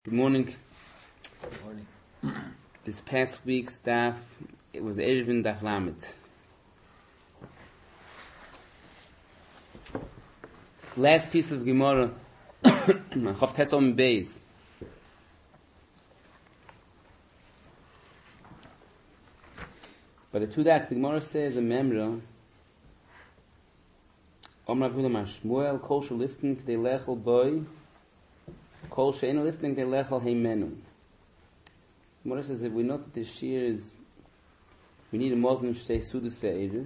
Good morning. Good morning. This past week's daf, it was Erevin Daf Lamed. Last piece of Gemara, Chof Tesom Beis. But the two dots, the Gemara says in Memra, Omar Abdullah Mar Shmuel, Kol Shaliftin K'dei Lechel Boi, Kol She'ena Liftin K'dei Lechel Heimenu. Gemara says that we know that this year is, we need a Muslim to say Sudas Ve'erev.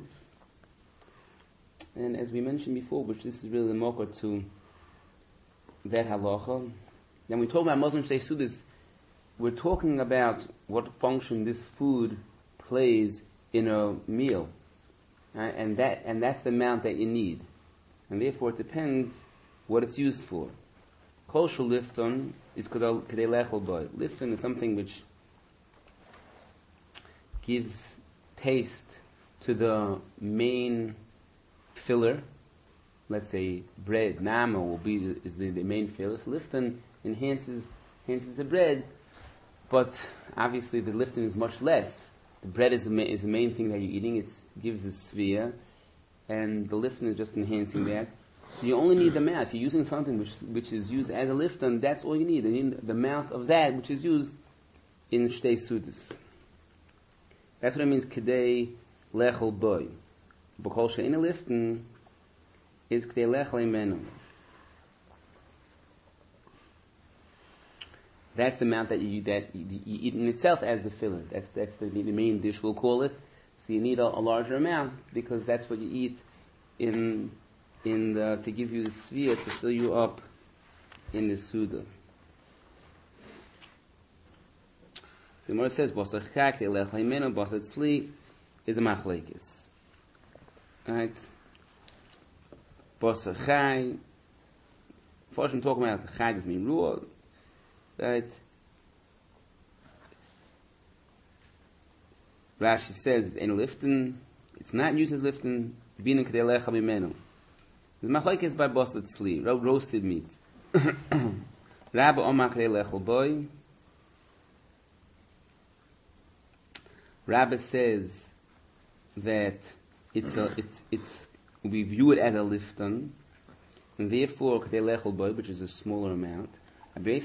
And as we mentioned before, which this is really the mokar to that halacha, then we talk about Muslim say Sudas, we're talking about what function this food plays in a meal. Right? And that's the amount that you need. And therefore it depends what it's used for. Kol shel lifton is kedei lechel boi. Lifton is something which gives taste to the main filler. Let's say bread, nama is the main filler. So lifton enhances the bread, but obviously the lifton is much less. The bread is the main thing that you're eating. It gives the sphere, and the lifton is just enhancing that. So you only need the amount. If you're using something which is used as a lifton, that's all you need. You need the amount of that which is used in Shtei Sudas. That's what it means, Kedei Lechel Boi. B'kol she'ena lifton is Kedei Lechel Imenu. That's the amount that you eat in itself as the filler. That's the main dish, we'll call it. So you need a larger amount because that's what you eat to give you the sphere, to fill you up in the Suda. The Gemara says, Basar Chak, Elech Haimenu, Basar Tzli, is a machlekes. Right? Basar Chai, first I'm talking about the Chai doesn't mean raw. Right? Rashi says, "En liften." It's not used as liften. Binin kedei lecha mimenu. The machlokes by basar tzli, roasted meat. Rabba omar kedei lechel boi. Rabba says that we view it as a liften, and therefore kedei lechel boi, which is a smaller amount. Rabbi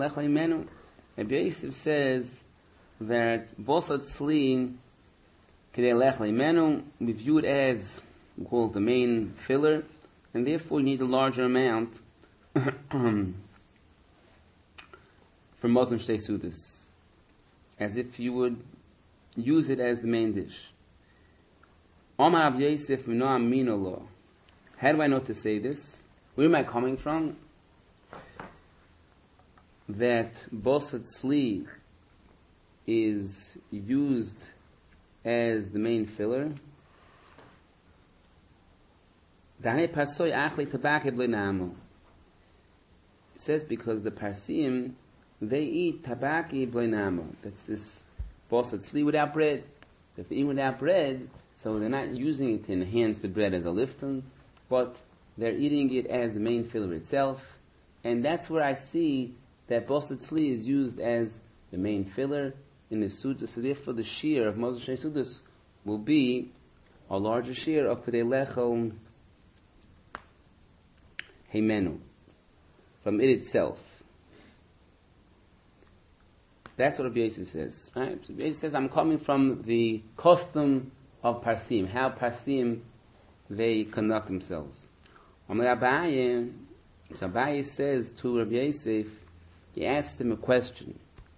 Yosef says that basar tzli kedei lechel imenu, we view it as, we call it the main filler, and therefore you need a larger amount for Muslim Shtei Sudas, as if you would use it as the main dish. Omar Rabbi Yosef mino amino lo. How do I know to say this? Where am I coming from? That basar tzli is used as the main filler. It says because the Parsim, they eat tabaki b'namo. That's this basar tzli without bread. If they eat without bread, so they're not using it to enhance the bread as a lifton, but they're eating it as the main filler itself. And that's where I see that basar tzli is used as the main filler in the Suda. So therefore the shear of Muslim Shtei Sudas will be a larger shear of Kedei Lechel Heimenu, from it itself. That's what Rabbi Yosef says. Right? So Rabbi Yosef says, I'm coming from the custom of Parsim, how Parsim they conduct themselves. So Abaye says to Rabbi Yosef, he asks him a question.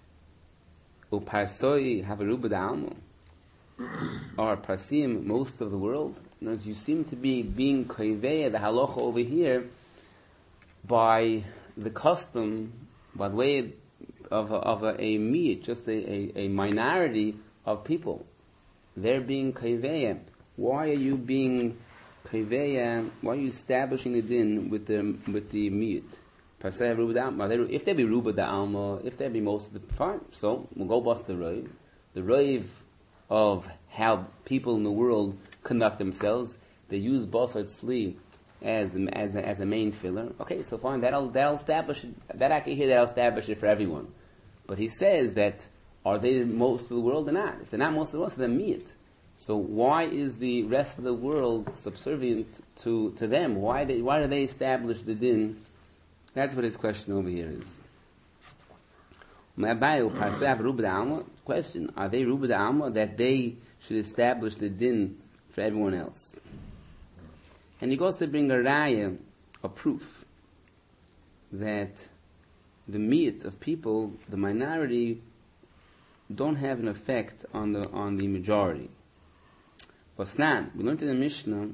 Uparsoi havaruba da'almo. Or Parsim, most of the world. As you seem to be being koiveya, the halacha over here, by the custom, by the way of a meat, just a minority of people. They're being koiveya. Why are you being koiveya? Why are you establishing the din with the meat? If there be ruba da'alma, if there be most of the fine, so we'll go bust the raiv. The raiv of how people in the world conduct themselves, they use basar tzli as a main filler. Okay, so fine, that'll establish it, that I can hear that'll establish it for everyone. But he says that are they most of the world or not? If they're not most of the world, so they're meat. So why is the rest of the world subservient to them? Why do they establish the din? That's what his question over here is. Question: are they Ruba de Alma that they should establish the din for everyone else? And he goes to bring a raya, a proof that the meat of people, the minority, don't have an effect on the majority. Osnan, we learned in the Mishnah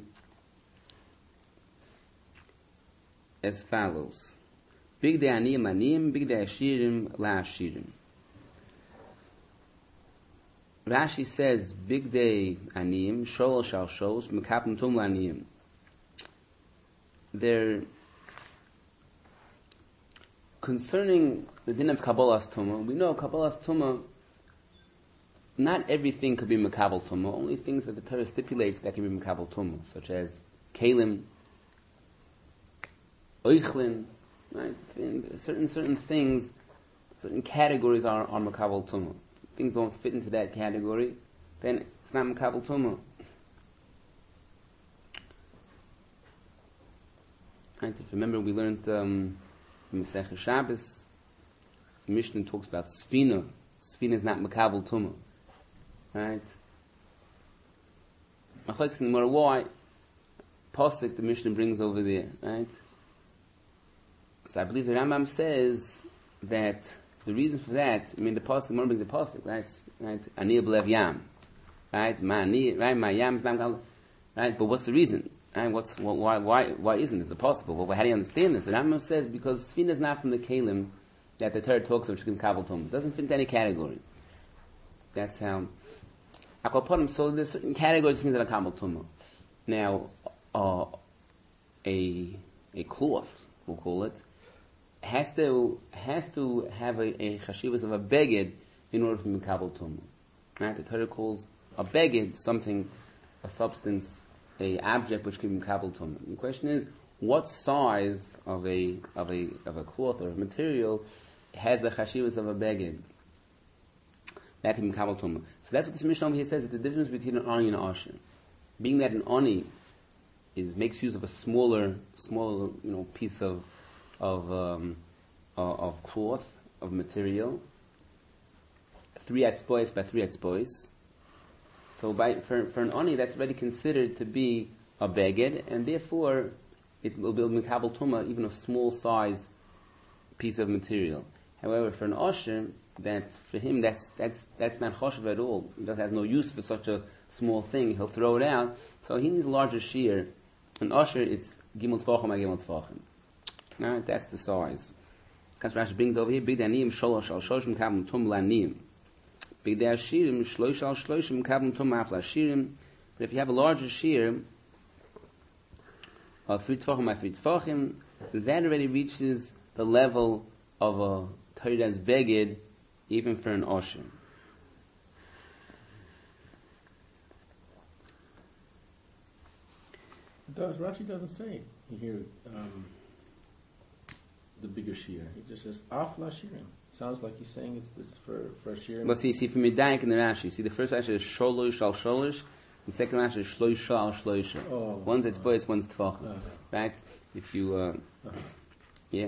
as follows: Big de aniyim aniyim, big de ashirim la ashirim. Rashi says, big de aniyim, shol shal shols, mekapim tum la aniyim. They're concerning the din of Kabbalas Tumah. We know Kabbalas Tumah, not everything could be Mekabel Tumah, only things that the Torah stipulates that can be Mekabel Tumah, such as Kalim, Oichlin, right? Certain things, certain categories are Mekabel Tumah. Things don't fit into that category, then it's not Mekabel Tumah. Right? If you remember, we learned in Masechah Shabbos, the Mishnah talks about Sfina. Sfina is not Mekabel Tumah. Right? Machlekes in the Gemara, why? Pasuk the Mishnah brings over there, right? So I believe the Rambam says that the reason for that, the Pasuk, the Gemara brings the Pasuk, right? Ani b'lev yam, right? Ma yam is not, right? But what's the reason? Right? Why isn't it? It's possible. Well, how do you understand this? The Rambam says because Sfina is not from the Kalim that the Torah talks of, which is Kabbalah Tumah. It doesn't fit into any category. That's how. So there's certain categories of things that are Kabbalah Tumah. Now, a cloth, we'll call it, has to have a chashivas of a beged in order to be Kabbalah Tumah. Right? The Torah calls a beged something, a substance, a object which can be Kabbalah Tumah. The question is, what size of a cloth or a material has the chashivas of a beged? That can be Kabbalah Tumah. So that's what this Mishnah over here says, that the difference between an ani and an asher. Being that an ani makes use of a smaller, piece of cloth, of material, 3 etzbois by 3 etzbois. So for an ani, that's already considered to be a beged, and therefore it will be Mekabel Tumah, even a small size piece of material. However, for an asher, for him that's not choshev at all. He has no use for such a small thing. He'll throw it out. So he needs a larger shear. An asher, it's gimel tfachim by gimel tfachim. Right? That's the size. That's what Rashi brings over here. Big daniyim sholosh al shoshim kabim tum laniyim. Big da shirim shloish al shloishim kabim tum afla shirim. But if you have a larger shear of 3 tfachim by 3 tfachim, that already reaches the level of a Torah's beged, even for an asher. Rashi doesn't say here the bigger shear. He just says afla shirim. Sounds like he's saying it's this for shirim. But see from Medayik in the Rashi. See, the first Rashi is sholosh al sholosh, the second Rashi is shloisha al shloisha. One's etzbois, one's tfachim. Right? If you, yeah.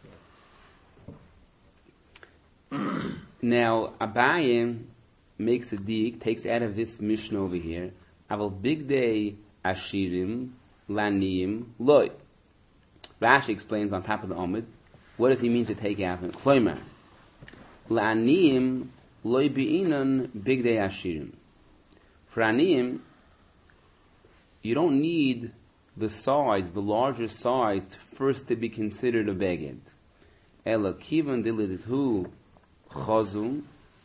Now, Abaye makes a dig, takes out of this Mishnah over here, Aval big day ashirim laniyim loy. Rashi explains on top of the Omid, what does he mean to take out of it? Kloimer, laniyim loy bi'inon big day ashirim. For aniyim, you don't need the size, the larger size, first to be considered a beged. Ela kivan dilidhu chazum,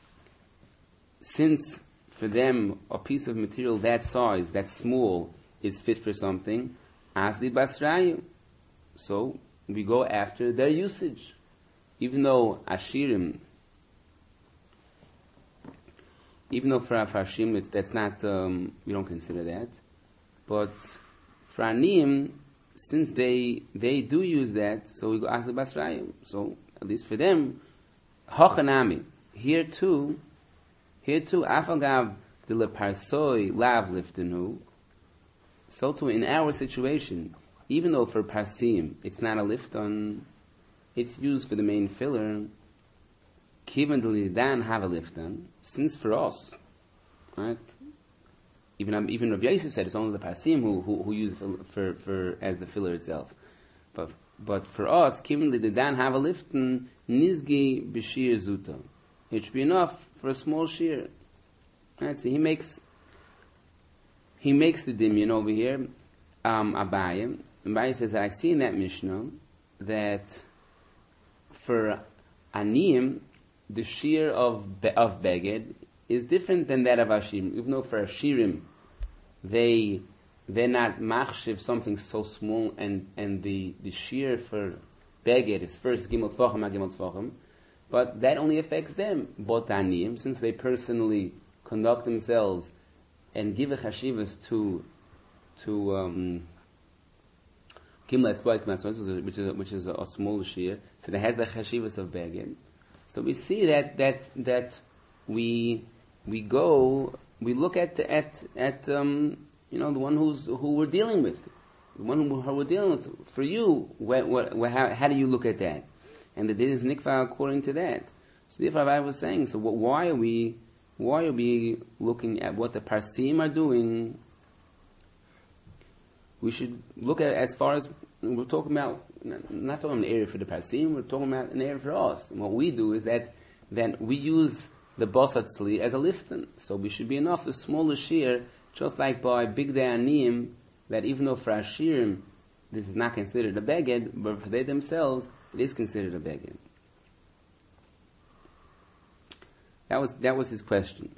since for them a piece of material that size, that small, is fit for something, asli basrayu. So we go after their usage. Even though ashirim, even though for ashirim that's not, we don't consider that, but for aniyim, since they do use that, so we go ask the Basrayim. So at least for them, Hochanami. Here too, Afagav the leparsoi lav liftenu. So too in our situation, even though for parsim it's not a lifton, it's used for the main filler. Kivan dan have a lifton, since for us, right? Even Rabbi Yosef said it's only the parsim who use it for as the filler itself. But for us, given the dan have a lifton, nizgi b'shir zuta. It should be enough for a small shear. Right? So he makes the dimyon over here. Abaye says that I see in that Mishnah that for aniyim the shear of beged is different than that of ashirim. Even though for ashirim they're not machshiv something so small, and the shear for beged is first gimel tvachim, but that only affects them. But aniyim, since they personally conduct themselves and give a chashivas to gimel etzbait, which is a small shear, so that has the chashivas of beged. So we see that we look at the one who we're dealing with, the one who we're dealing with. For you, how do you look at that? And the din is nikva according to that. So therefore, I was saying, so why are we looking at what the parsim are doing? We should look at as far as we're talking about. Not talking about an area for the parsim, we're talking about an area for us. And what we do is that then we use the basat tzli as a lifton. So we should be enough the smaller shear, just like by big aniyim, that even though for ashirim this is not considered a beged, but for they themselves it is considered a beged. That was his question.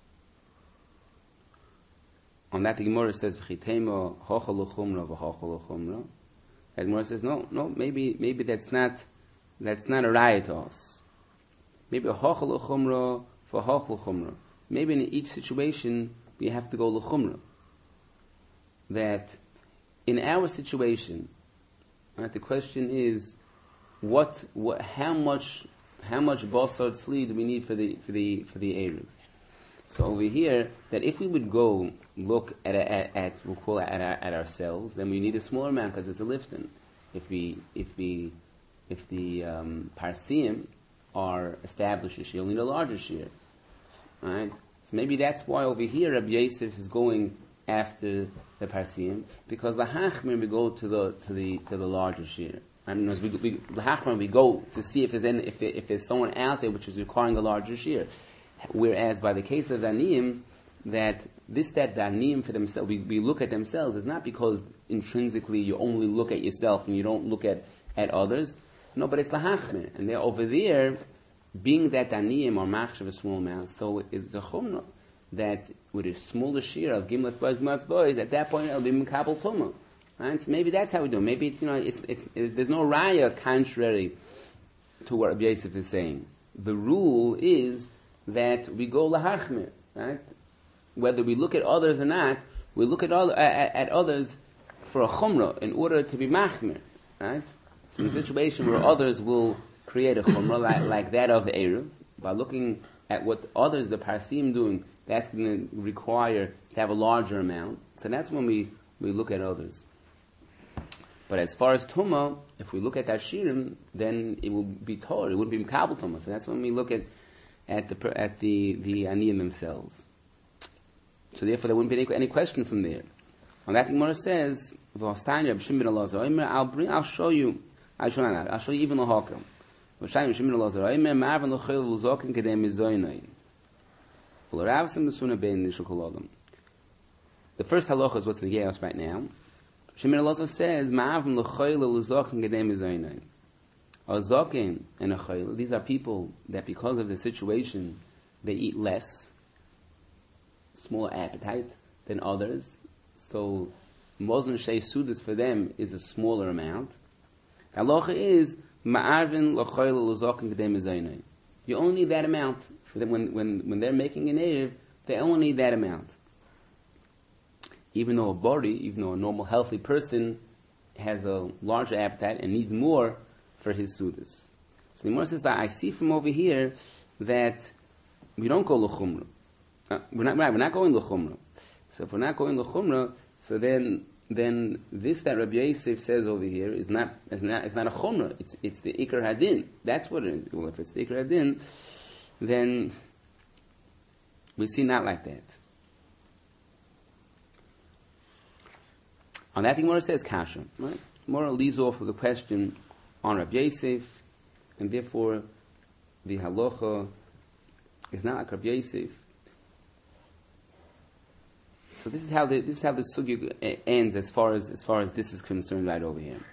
On that the Gemara says v'chitema hochal l'chumra v'hochal l'chumra. The Gemara says no, maybe that's not a raya to us. Maybe a hochal l'chumra for hochal l'chumra. Maybe in each situation we have to go l'chumra. That in our situation, right, the question is how much basar tzli do we need for the eruv? So over here, that if we would go look at we'll call it at ourselves, then we need a smaller amount because it's a lifton. If the parsim are established shear, you'll need a larger shear, right? So maybe that's why over here Rabbi Yosef is going after the parsim, because the hachmir we go to the larger shear. And as the hachmir we go to see if there's someone out there which is requiring a larger shear. Whereas by the case of Daniyim, that the Daniyim for themselves, we look at themselves, is not because intrinsically you only look at yourself and you don't look at others. No, but it's lahachmer. And they're over there, being that Daniyim or machshav a small amount, so it's a chumrah, that with a smaller shear of gimlet boys, at that point it'll be mekabel tumah. Right? So maybe that's how we do it. Maybe it's there's no raya contrary to what Rabbi Yosef is saying. The rule is that we go lahachmir, right? Whether we look at others or not, we look at others for a chumrah in order to be machmir, right? So in a situation where others will create a chumrah like that of the eruv, by looking at what others, the parsim, doing, that's going to require to have a larger amount. So that's when we look at others. But as far as tumah, if we look at that shirim, then it will be torah. It wouldn't be mekabel tumah. So that's when we look at the aniyim themselves. So therefore there wouldn't be any question from there. On that, the Gemara says, I'll show you even the hakel. The first halacha is what's the Geos right now. Shimon Elazar says, a zokin and a chayil, these are people that because of the situation, they eat less, smaller appetite than others. So, Moslem Shei Sudas for them is a smaller amount. Halacha is, ma'arvin l'chayil l'zokin gedem izaynai. You only need that amount for them when they're making an erev, they only need that amount. Even though a normal healthy person, has a larger appetite and needs more for his sudas. So the Gemara says, I see from over here that we don't go l'chumra. We're not going l'chumra. So if we're not going l'chumra, so then this that Rabbi Yosef says over here is not a chumra. It's the ikar hadin. That's what it is. Well, if it's the ikar hadin, then we see not like that. On that, the Gemara says kasha. Right? Gemara leads off with a question on Rabbi Yosef, and therefore the halacha is not like Rabbi Yosef. So this is how the sugya ends as far as this is concerned right over here.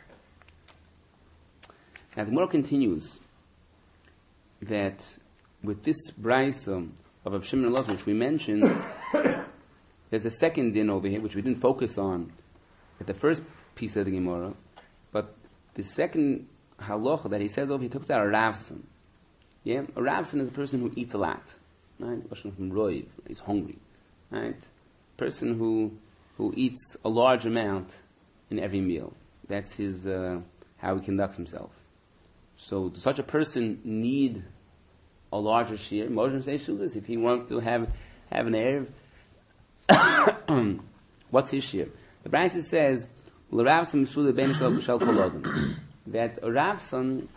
Now the Gemara continues that with this brayso of Rav Shimon Elazar, which we mentioned, there's a second din over here which we didn't focus on at the first piece of the Gemara, but the second halacha that he says over, he took out a ravson. Yeah, a ravson is a person who eats a lot, right? From roiv, he's hungry, right? Person who eats a large amount in every meal. That's his how he conducts himself. So does such a person need a larger shir? Moshe says shudas if he wants to have an erev. What's his shir? The Brayso says l'ravson m'suda ben shel kolodim, that a ravson,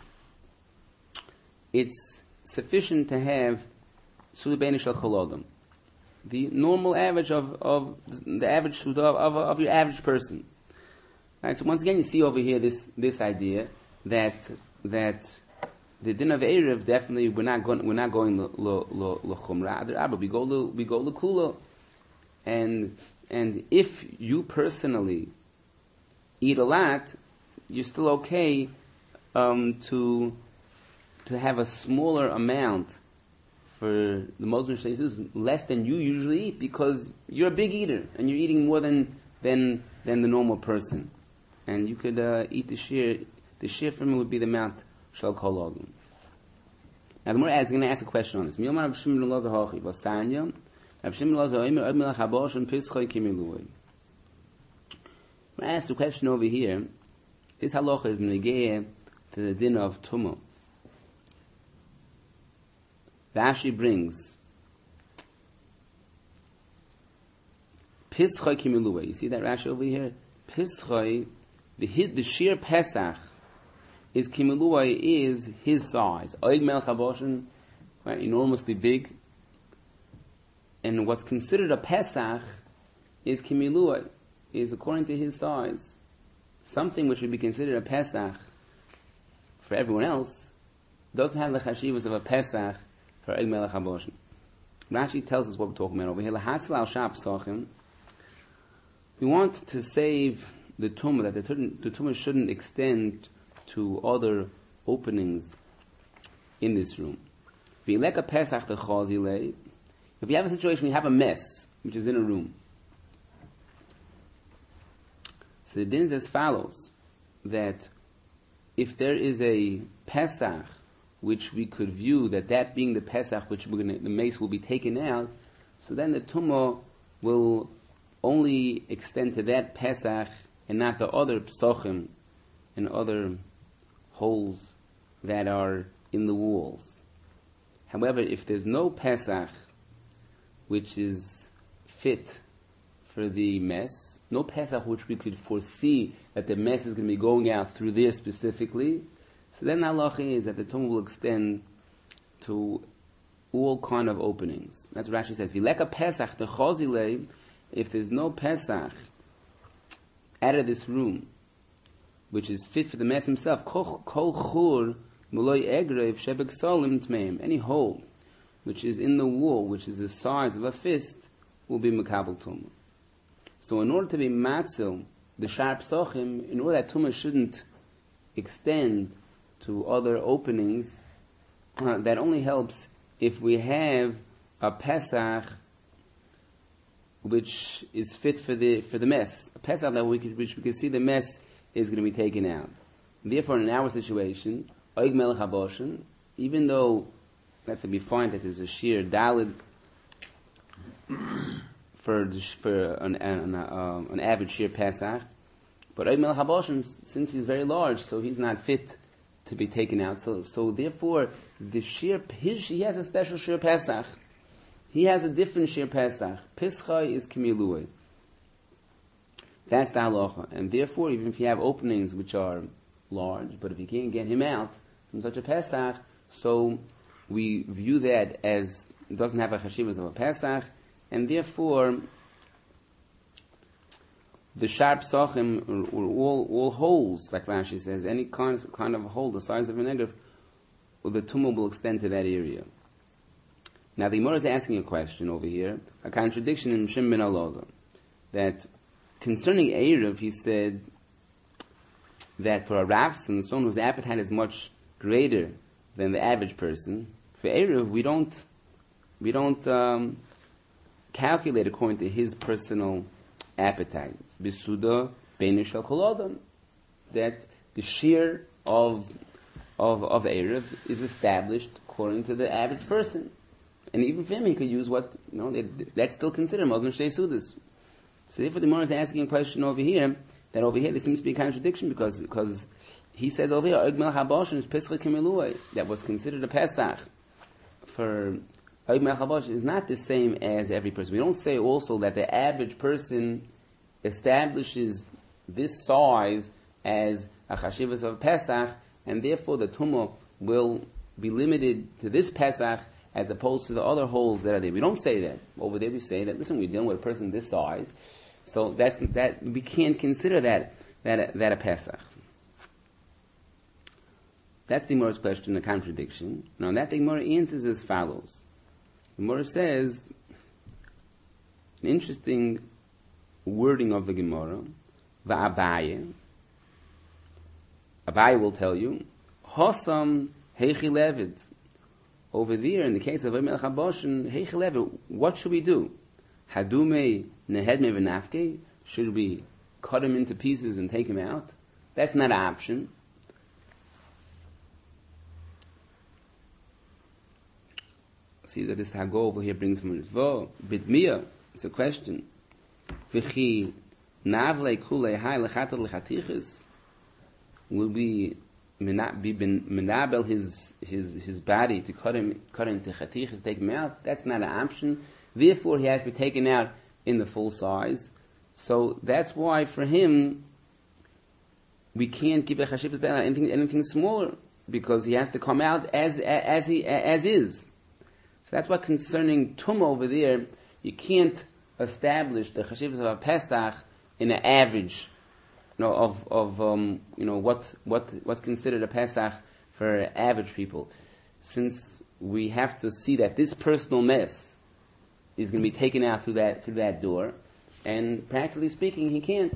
it's sufficient to have suda ben shel kolodim, the normal average of the average suda of your average person. Right. So once again, you see over here this idea that the din of erev definitely we're not going l'chumra, we go l'kula, and if you personally eat a lot, you're still okay to have a smaller amount for the Muslim shleisus, less than you usually eat, because you're a big eater and you're eating more than the normal person, and you could eat the shir. The shir for me would be the amount shel kol ogim. Now the Gemara is going to ask a question on this. Rav Shimon Elazar hachi v'sanya. Rav Shimon Elazar omer od melech habosh and pischoi kimilui. I ask the question over here. This halacha is negeh to the din of tumah. Rashi brings pischoi kimilui. You see that Rashi over here? Pischoi, the sheer Pesach is kimilui, is his size. Oig melech haboshen, right, enormously big. And what's considered a Pesach is kimilui, is according to his size. Something which would be considered a Pesach for everyone else doesn't have the chashivas of a Pesach for Oig melech haboshen. Rashi tells us what we're talking about over here. Lahatzil al shab sochim. We want to save the tumah, that the tumah shouldn't extend to other openings in this room. If you have a situation where you have a mess, which is in a room, so the din is as follows, that if there is a Pesach, which we could view that being the Pesach, which the mace will be taken out, so then the tumah will only extend to that Pesach and not the other psochim and other holes that are in the walls. However, if there's no Pesach which is fit for the mess, no Pesach which we could foresee that the mess is going to be going out through there specifically, so then the halacha is that the tumah will extend to all kind of openings. That's what Rashi says. V'leka Pesach techozilei, if there's no Pesach out of this room, which is fit for the mess himself, kol chur muloi egrev shebek solim tmeim, any hole which is in the wall, which is the size of a fist, will be makabel tumah. So in order to be matzil, the sharp sochim, in order that tumah shouldn't extend to other openings, that only helps if we have a Pesach which is fit for the mess. A Pesach that which we can see the mess is going to be taken out. Therefore, in our situation, Oig melech haboshen, even though let's say we find that there's a sheer dalid for an average sheer Pesach, But Eid Melech HaBoshen, since he's very large, so he's not fit to be taken out. So therefore, the he has a special Shir Pesach. He has a different Shir Pesach. Pischa is Kimilui. That's the halacha. And therefore, even if you have openings which are large, but if you can't get him out from such a Pesach, so we view that as it doesn't have a chashivas of a Pesach, and therefore the sharp sochim, or all holes, like Rashi says, any kind of hole the size of a negative, the tumah will extend to that area. Now the Gemara is asking a question over here, a contradiction in Shimon ben Elazar, that concerning Erev, he said that for a Ravson, someone whose appetite is much greater than the average person, for Erev we don't calculate according to his personal appetite. Bisuda Beinishal Kolodam, that the shear of Erev is established according to the average person. And even for him, he could use that's still considered Muslim Shtei Sudas. So therefore the Gemara is asking a question over here, that over here there seems to be a contradiction, because he says over here, Eid Melech HaBoshen is Pesach Kimilui, that was considered a Pesach. For Eid Melech HaBoshen is not the same as every person. We don't say also that the average person establishes this size as a chashivas of Pesach, and therefore the tumah will be limited to this Pesach as opposed to the other holes that are there. We don't say that. Over there we say that, listen, we're dealing with a person this size, so that we can't consider that a Pesach. That's the Gemara's question, a contradiction. Now that the Gemara answers as follows. The Gemara says, an interesting wording of the Gemara, Va'abaye. Abaye will tell you, Hosam Heichi Levid. Over there, in the case of Melech HaBoshen, Heichi Levid, what should we do? Hadume Nehedme V'nafke? Should we cut him into pieces and take him out? That's not an option. See that this Hago over here brings from Ritvo. Bidmiya, it's a question. V'chi navle kulei hai lechatat lechatichis. Will we be menabel his body to cut him into chatichis, take him out? That's not an option. Therefore, he has to be taken out in the full size. So that's why for him we can't give a chashivas b'el anything smaller, because he has to come out as is. So that's why concerning tumah over there, you can't establish the chashivas of a Pesach in an average, what's considered a Pesach for average people, since we have to see that this personal mess is going to be taken out through that door, and practically speaking, he can't.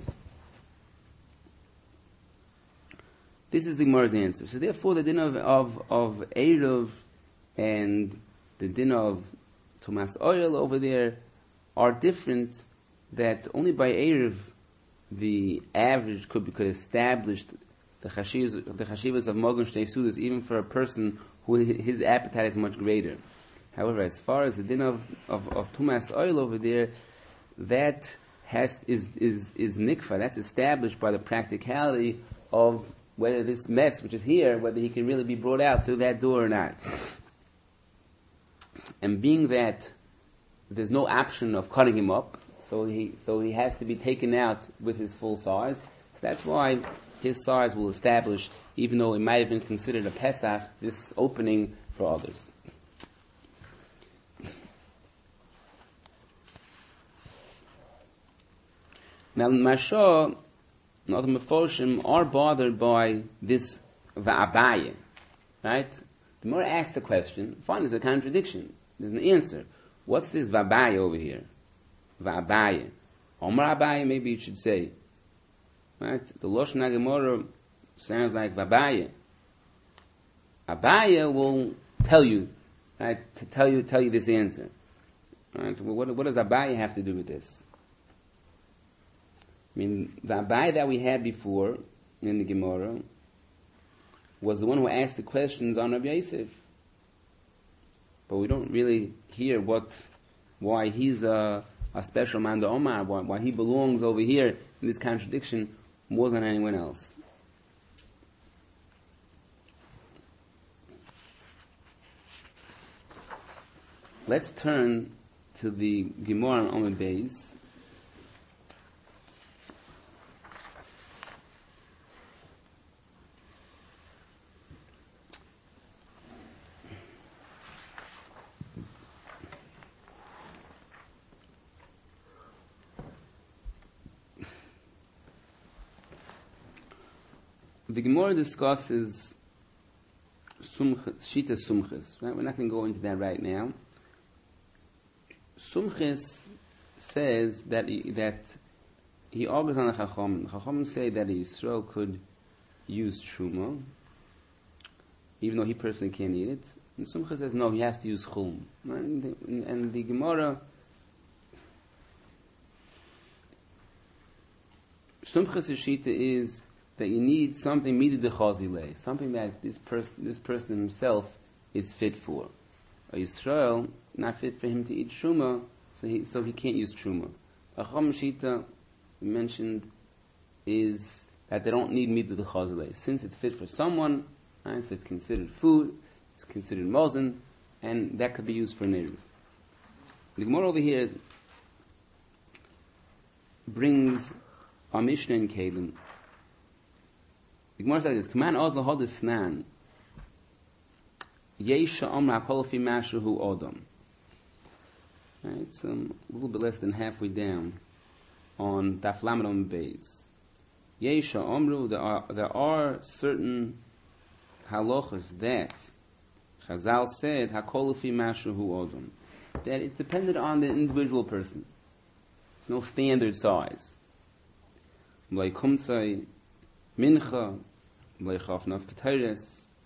This is the Gemara's answer. So therefore, the din of Erev and the din of Tumas Oil over there are different, that only by Erev the average could establish the chashivas of Muslim Shtei Sudas, even for a person who his appetite is much greater. However, as far as the din of Tumas Oil over there, that is nikfa, that's established by the practicality of whether this mess which is here, whether he can really be brought out through that door or not. And being that there's no option of cutting him up, so he has to be taken out with his full size. So that's why his size will establish, even though it might have been considered a Pesach, this opening for others. Now, Mashah and other Mefoshim are bothered by this Va'abaye, right? The more asks the question, fine, there's a contradiction. There's an answer. What's this Va'abaye over here? Va'abaye. Omar Abaye, maybe you should say. Right? The Lashon HaGemara sounds like Va'abaye. Abaye will tell you, right? To tell you this answer. Right? What does Abaye have to do with this? I mean, the Abaye that we had before in the Gemara was the one who asked the questions on Rabbi Yosef. But we don't really hear why he's a special man to Omar, why he belongs over here in this contradiction more than anyone else. Let's turn to the Gemara on Amud Beis. The Gemara discusses Shita Sumchis. Right? We're not going to go into that right now. Sumchis says that he argues on the Chacham. Chacham say that Yisrael could use Truma, even though he personally can't eat it. And Sumchis says no, he has to use Chum. Right? And the Gemara, Sumchis' Shita is that you need something mididechazile, something that this person himself is fit for. A Yisrael not fit for him to eat truma, so he can't use truma. A Chacham Shita mentioned is that they don't need mididechazile, since it's fit for someone, right, so it's considered food, it's considered mozen, and that could be used for neiruv. The Gemara over here brings our Mishnah in Kelim. The Gemara says, "Kaman oz lahod snan, yesha amra kolofi mashahu odom." Right, it's a little bit less than halfway down on Daf Lamed Amud Beis. Yesha amru, there are certain halachas that Chazal said hakolofi mashahu odom, that it depended on the individual person. It's no standard size. Like kumtzai mincha, leichafnav ketayres,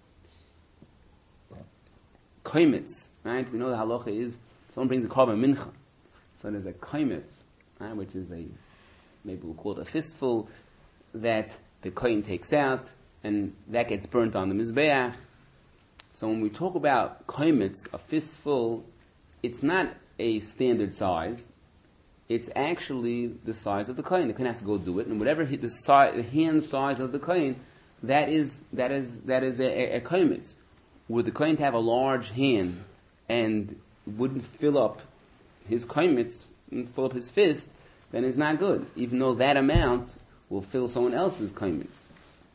koimitz, right? We know the halacha is someone brings a korban mincha, so there's a koimitz, right, which is maybe we'll call it a fistful that the kohen takes out, and that gets burnt on the mizbeach. So when we talk about koimitz, a fistful, it's not a standard size. It's actually the size of the kohen. The kohen has to go do it, and whatever the hand size of the kohen, that is a komitz. Would the kohen have a large hand and wouldn't fill up his komitz and fill up his fist, then it's not good, even though that amount will fill someone else's komitz.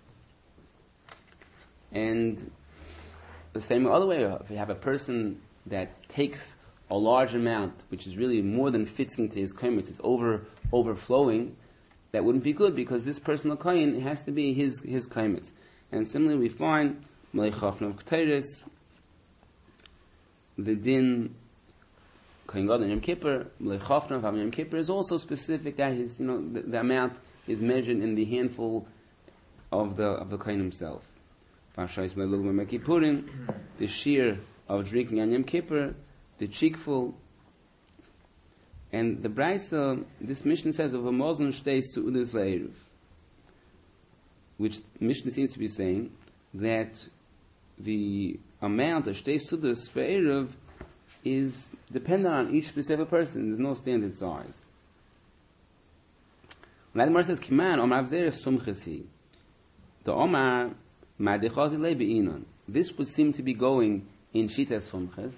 And the same other way, if you have a person that takes a large amount, which is really more than fits into his komitz, it's overflowing, that wouldn't be good, because this personal kohen has to be his komitz. And similarly, we find Mleichafnav Ketayres, the din Kohen Gadol Yom Kippur, Mleichafnav Yom Kippur is also specific that his, the amount is measured in the handful of the kohen himself. Vashais Melugma Kippurim, the shear of drinking on Yom Kippur, the cheekful, and the Braisa, this Mishnah says of a Moslem shtei su'udas le'eruv, which Mishnah seems to be saying that the amount of shtei su'udas for eruv is dependent on each specific person. There's no standard size. When the Gemara says Kiman Omar Avzer Sumchasi, the Omar Ma'dechazi Le Be'inon, this would seem to be going in Shita Sumchas,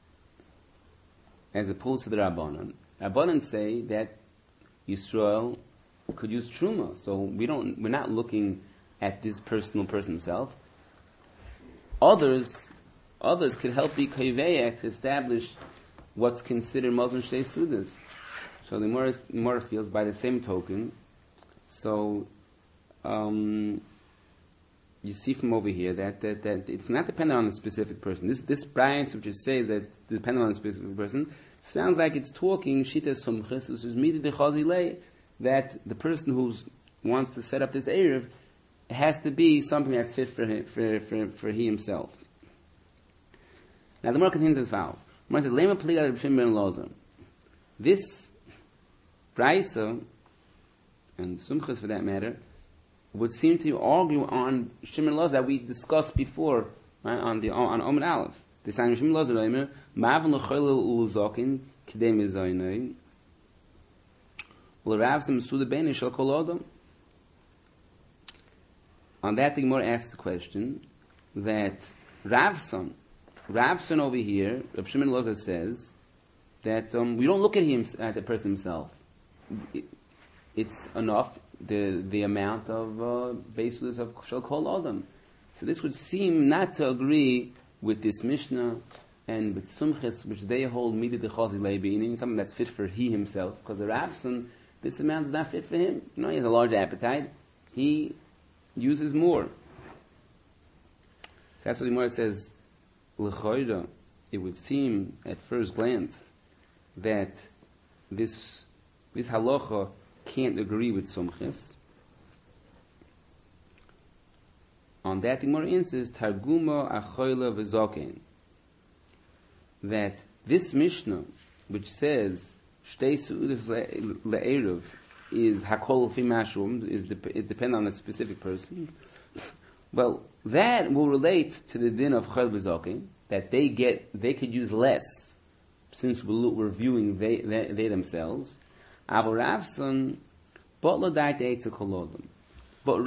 as opposed to the Rabbanan. Rabbanan say that Yisrael could use Truma, so we're not looking at this person himself. Others could help be Kayveyak to establish what's considered Muslim Shtei Sudas. So the Gemara feels by the same token. So you see from over here that it's not dependent on a specific person. This Brian, which says that it's dependent on a specific person, sounds like it's talking Shita Sumchis, which is Midi de Chazilei, that the person who wants to set up this Erev has to be something that's fit for he himself. Now the Gemara continues as follows. The Gemara says, Lema Pliga Reb Shimon ben Elazar. This Braisa, and Sumchis for that matter, would seem to argue on Shimon Elazar that we discussed before, right, on Amud Aleph. The sign of Shimon Elazar, Omer, Ma'avan l'choylel u'uzakin k'dei mezaynei, l'rav sem suda bein shel kol adam. On that, the Gemara asks the question that Ravson over here, Rav Shimon Loza says that we don't look at him at the person himself. It's enough the amount of basis of Shal Kol Adam. So this would seem not to agree with this Mishnah and with Sumchis, which they hold Midi de Chazi Leibinin, something that's fit for he himself, because the Ravson, this amount is not fit for him. He has a large appetite. He uses more. So that's what the Gemara says, L'choira, it would seem at first glance that this halacha can't agree with Sumchis. On that, the Gemara answers, Targuma achoyla v'zoken, that this Mishnah, which says Shtei Su'udas le'eruv, is hakol fi mashum, is depend on a specific person. Well, that will relate to the din of chol v'zoken, that they could use less, since we're viewing they themselves. But Ravson, but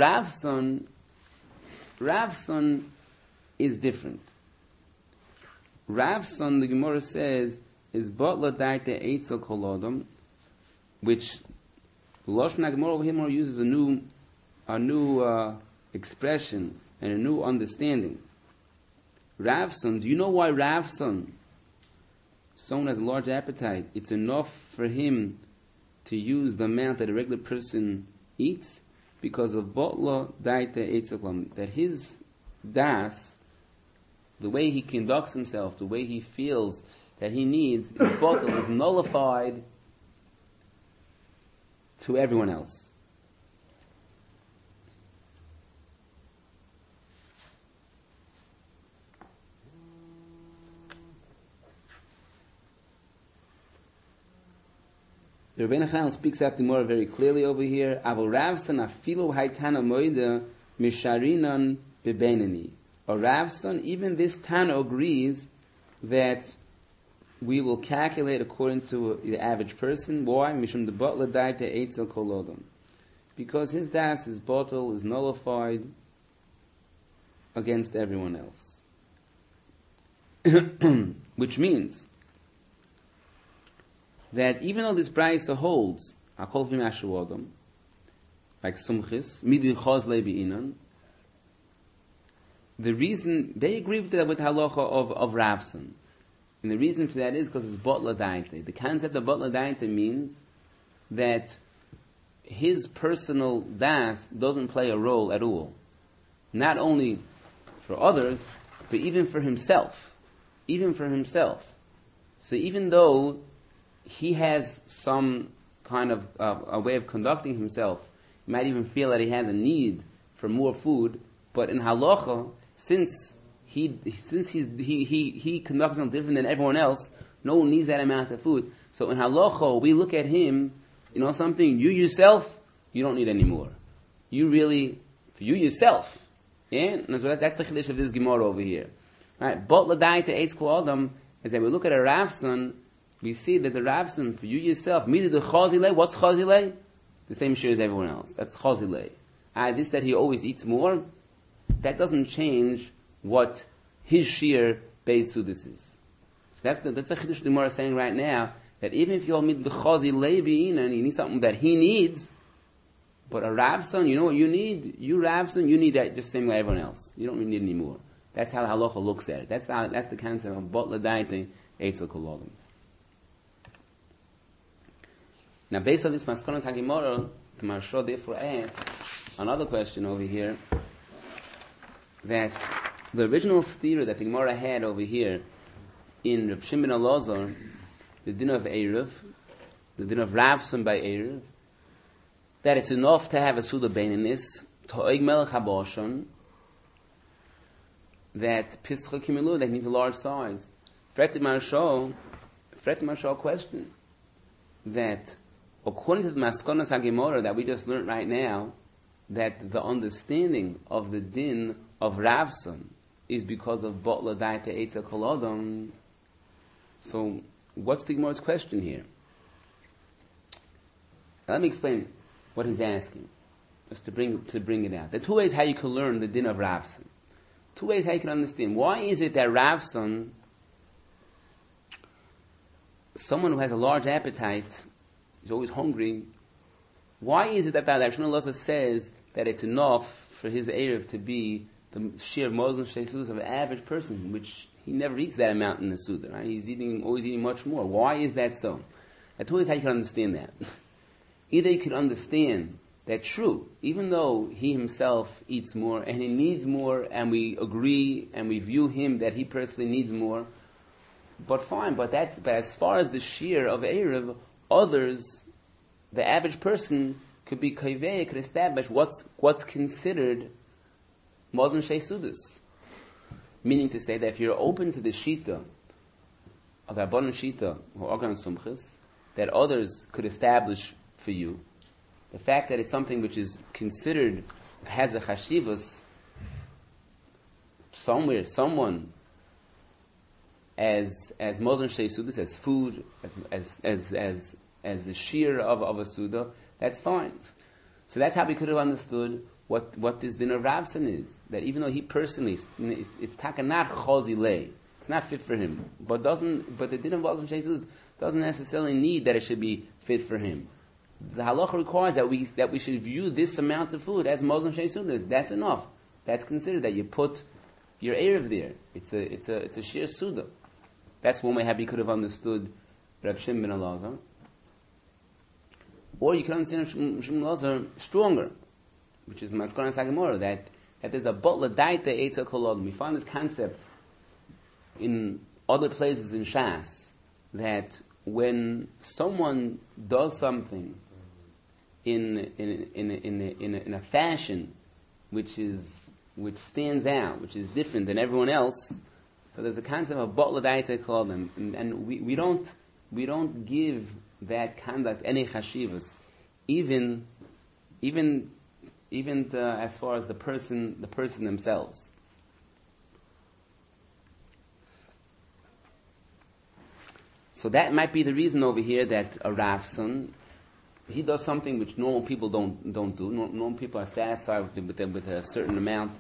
Ravson is different. Ravson, the Gemara says, is botla daite eitzel kolodom, which Lashon Gemara over here uses a new expression and a new understanding. Ravson, do you know why Ravson? Someone has a large appetite. It's enough for him to use the amount that a regular person eats because of botla daite eitzel kolodom, that his das, the way he conducts himself, the way he feels that he needs, his bottle is nullified to everyone else. The Rebbeinu Chananel speaks out the more very clearly over here. Avol Ravson afilu haytana moida misharinan bebenini. Or Ravson, even this Tana agrees that we will calculate according to the average person. Why? Mishum the butler died to eitzel kolodom. Because his das, his bottle, is nullified against everyone else. Which means that even though this brayso holds hakol v'mashu adam, like Sumchis, midin chaz lebi'inan, the reason they agree with halacha of Ravson, and the reason for that is because it's botla daite. The concept of botla daite means that his personal das doesn't play a role at all, not only for others, but even for himself. Even for himself. So even though he has some kind of a way of conducting himself, he might even feel that he has a need for more food, but in halacha, since he conducts himself different than everyone else, no one needs that amount of food. So in halacha, we look at him, something, you yourself, you don't need any more. You really, for you yourself. Yeah? And so that's the chiddush of this Gemara over here. Right? But l'dai to eitz kol adam, is that we look at a Ravson, we see that the Ravson, for you yourself, midi the chazile, what's chazile? The same share as everyone else. That's chazile. This that he always eats more, that doesn't change what his sheer base this is. So that's a chiddush the Gemara is saying right now, that even if you all meet the chazi lebi and you need something that he needs, but a Ravson, you know what you need? You Ravson, you need that just the same like everyone else. You don't need any more. That's how halacha looks at it. That's the concept of bot l'daite eitzel kolodom. Now, based on this maskonos hagimora, the Maharsha therefore asks another question over here, that the original stira that the Gemara had over here in Reb Shimon Elazar, the din of Erev, the din of Ravson by Erev, that it's enough to have a Suda Beininis, To'eg Melech HaBoshan, that Pischa Kimilu, that needs a large size. Fret Maharsha question, that according to the Maskonas HaGemora that we just learned right now, that the understanding of the din of Ravson is because of Botla Daite Eitzel Kolodom. So, what's the Gemara's question here? Now, let me explain what he's asking. is to bring it out. There are two ways how you can learn the din of Ravson. Two ways how you can understand. Why is it that Ravson, someone who has a large appetite, is always hungry, why is it that Rav Shimon Elazar says that it's enough for his Erev to be the sheer Moslem Sheisus of an average person, which he never eats that amount in the Suda, right? He's always eating much more. Why is that so? That's always how you can understand that. Either you can understand that true, even though he himself eats more and he needs more, and we agree and we view him that he personally needs more, but fine, but as far as the sheer of Erev, others, the average person could be kaiveh, could establish what's considered Muslim Sheisudus. Meaning to say that if you're open to the Shita, of the Rabbanan Shita, or Organ Sumchis, that others could establish for you, the fact that it's something which is considered, has a chashivas, someone, as Muslim Sheisudus, as food, as the shear of a Suda, that's fine. So that's how we could have understood what this din of Ravson is. That even though he personally, it's taka not chozi lei, it's not fit for him. But the din of Muslim Sheisudus doesn't necessarily need that it should be fit for him. The halacha requires that we should view this amount of food as Muslim Sheisudus. That's enough. That's considered that you put your Erev there. It's a sheer Suda. That's one way how we could have understood Rav Shimon ben Elazar. Or you can understand Shimon ben Elazar stronger, which is Maskon Sagamora, that there's a butler daita eitzel kolodim. We find this concept in other places in Shas, that when someone does something in a fashion which stands out, which is different than everyone else, so there's a concept of butler daita kolodim, and we don't give that conduct any chashivas, even as far as the person themselves. So that might be the reason over here that a Ravson, he does something which normal people don't do. Normal people are satisfied with a certain amount.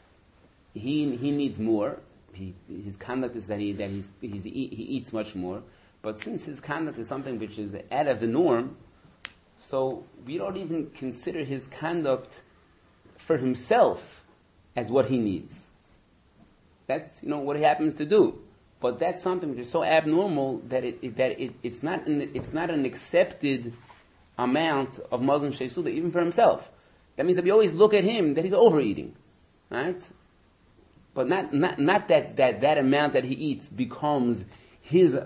He needs more. His conduct is that he eats much more. But since his conduct is something which is out of the norm, so we don't even consider his conduct for himself as what he needs. That's what he happens to do. But that's something which is so abnormal that it's not an accepted amount of Muslim Sheisuda even for himself. That means that we always look at him that he's overeating, right? But not that amount that he eats becomes his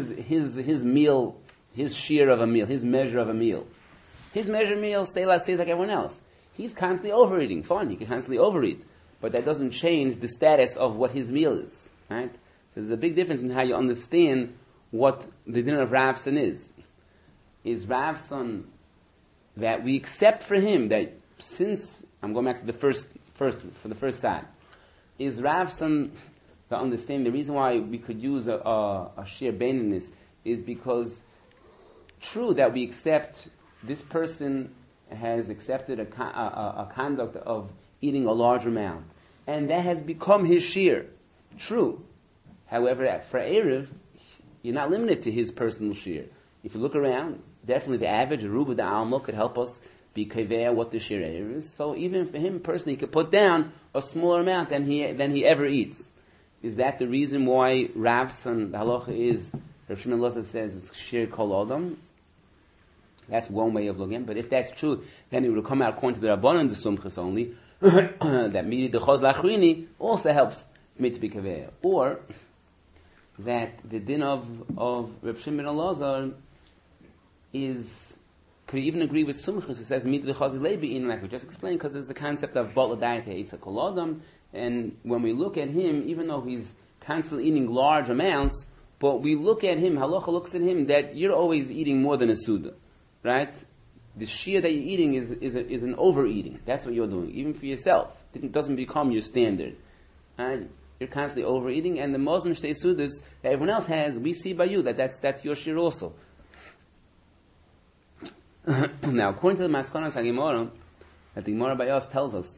meal, his share of a meal, his measure of a meal. His measure of meal stays like everyone else. He's constantly overeating. Fine, he can constantly overeat, but that doesn't change the status of what his meal is, right? So there's a big difference in how you understand what the din of Ravson is. Is Ravson that we accept for him that since, I'm going back to the first side, is Ravson to understand the reason why we could use a sheer baininess is because true that we accept this person has accepted a conduct of eating a large amount, and that has become his sheer. True. However, for Erev, you're not limited to his personal sheer. If you look around, definitely the average Ruba the Alma could help us be kaveh what the sheer Erev is. So even for him personally, he could put down a smaller amount than he ever eats. Is that the reason why Ravson, the halacha is, Rav Shimon Elazar says it's sheer kol adam? That's one way of looking. But if that's true, then it would come out according to the Rabbanan the Sumchis only, that midi the choz lachrini also helps me to be kaveh. Or that the din of Rav Shimon ben Elazar could even agree with Sumchus who says midi the choz lebi, like we just explained, because there's the concept of botla dayate it's a kol adam. And when we look at him, even though he's constantly eating large amounts, but we look at him, halacha looks at him that you're always eating more than a suda, right? The shear that you're eating is an overeating. That's what you're doing, even for yourself. It doesn't become your standard. Right? You're constantly overeating, and the Muslim sudas that everyone else has, we see by you that's your shear also. Now, according to the Maskonas HaGemara, that the Gemara by us tells us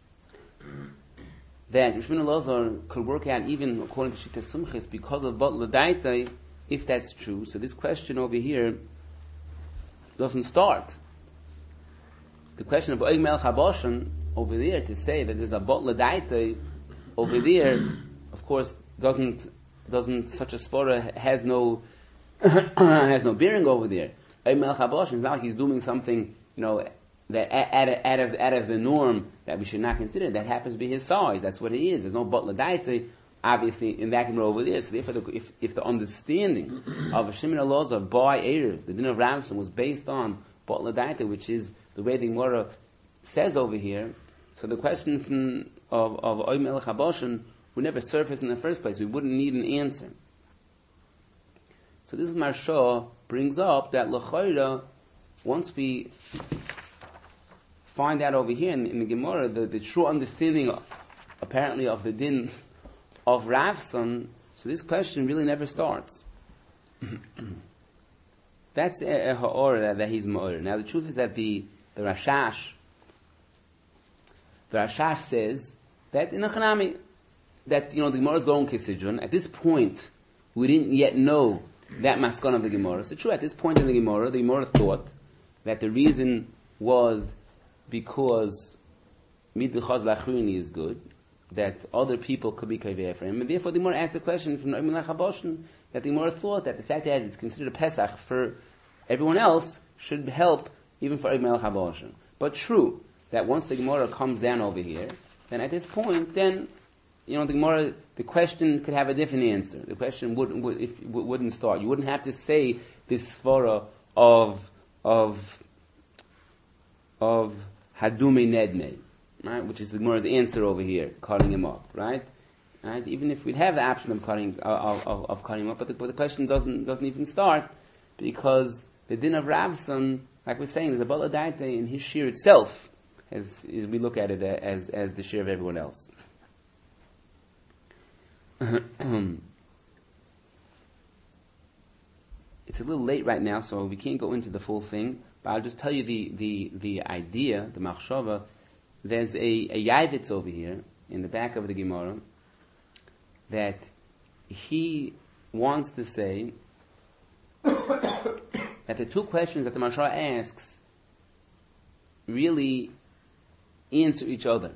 that Rishmin Elazar could work out even according to Shita Sumchis because of Batla Daitai, if that's true. So this question over here doesn't start. The question of Oig Melech HaBoshen over there, to say that there's a Batla Daitai over there, of course, doesn't such a svara has no has no bearing over there. Oig Melech HaBoshen, it's not like he's doing something, that out of the norm that we should not consider. That happens to be his size. That's what he is. There's no Batla Daita, obviously, in that Gemara over there. So therefore, if the understanding of Shimon Elazar by Erev, the din of Ramson, was based on Batla Daita, which is the way the Gemara says over here, so the question of Oig Melech HaBoshen would never surface in the first place. We wouldn't need an answer. So this is Marsha brings up that L'chayra, once we find out over here in the Gemara the true understanding apparently of the din of Ravson, so this question really never starts. That's a ha'or that he's ma'or. Now the truth is that the Rashash says that in a Chanami, that the Gemara is going Kisidron. At this point, we didn't yet know that maskon of the Gemara. So true, at this point in the Gemara thought that the reason was because Midduchaz Lachrini is good, that other people could be Kaveh for him, and therefore the Gemara asked the question from Oig Melech HaBoshen that the Gemara thought that the fact that it's considered a Pesach for everyone else should help even for Oig Melech HaBoshen. But true, that once the Gemara comes down over here, then at this point, then the Gemara, the question could have a different answer. The question wouldn't start. You wouldn't have to say this svara of Hadume Nedme, right? Which is the Gemara's answer over here, cutting him up, right? Right? Even if we'd have the option of cutting him up, but the question doesn't even start because the din of Ravson, like we're saying, there's a Batla Daita in his shir itself, as we look at it as the shir of everyone else. It's a little late right now, so we can't go into the full thing. But I'll just tell you the idea, the machshava. There's a Yavitz over here in the back of the Gemara that he wants to say that the two questions that the Mashra asks really answer each other.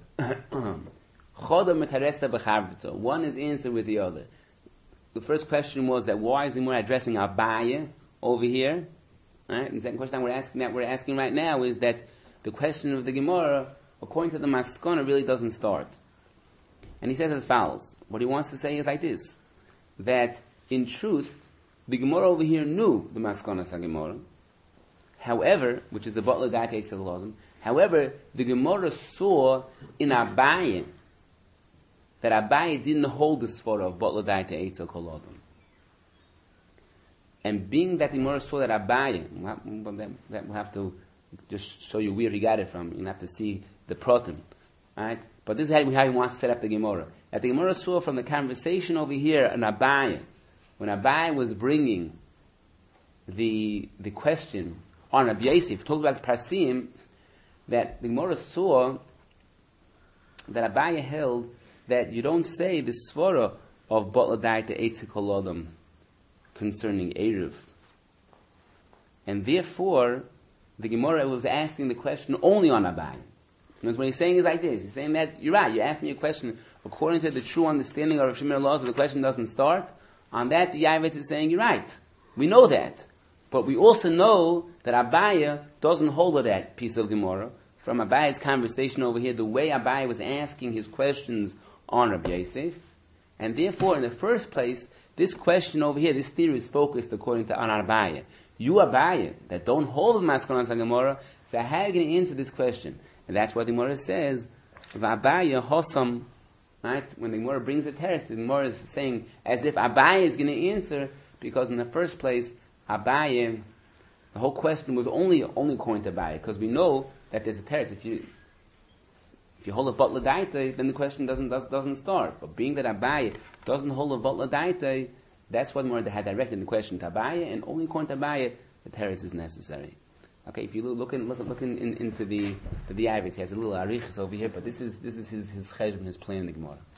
One is answered with the other. The first question was that why is the Gemara addressing Abaye over here? Right? And the second question we're asking right now is that the question of the Gemara, according to the Maskana, really doesn't start. And he says as follows. What he wants to say is like this, that in truth, the Gemara over here knew the Maskana Gemara. However, which is the Batla Daita Eitzel Kolodom, however, the Gemara saw in Abaye that Abaye didn't hold the svara of Batla Daita Eitzel Kolodom. And being that the Gemara saw that Abaye, that will have to just show you where he got it from. You'll have to see the protim, right? But this is how he wants to set up the Gemara. That the Gemara saw from the conversation over here in Abaye, when Abaye was bringing the question on Rabbi Yosef, talking about Parsim, that the Gemara saw that Abaye held that you don't say the svara of Batla Daita Eitzel Kolodom concerning Erev. And therefore, the Gemara was asking the question only on Abaye. Because what he's saying is like this. He's saying that, you're right, you asked me a question according to the true understanding of Rav Shimon laws, the question doesn't start. On that, the Yavitz is saying, you're right. We know that. But we also know that Abaye doesn't hold of that piece of Gemara. From Abaye's conversation over here, the way Abaye was asking his questions on Rabbi Yosef. And therefore, in the first place, this question over here, this theory is focused according to on Abaye. You Abaye, that don't hold the Maskana Gemara, so how are you going to answer this question? And that's what the Gemara says. Abaye Hossam, right? When the Gemara brings a teretz, the Gemara is saying as if Abaye is going to answer, because in the first place, Abaye, the whole question was only according to Abaye, because we know that there's a teretz. If you hold a Batla Daita, then the question doesn't start. But being that Abaye doesn't hold a Batla Daita, that's what Gemara had directed the question to Abaye, and only according to Abaye, the teretz is necessary. Okay, if you look into the Ivets, he has a little arichas over here, but this is his cheshbon, his plan in the Gemara.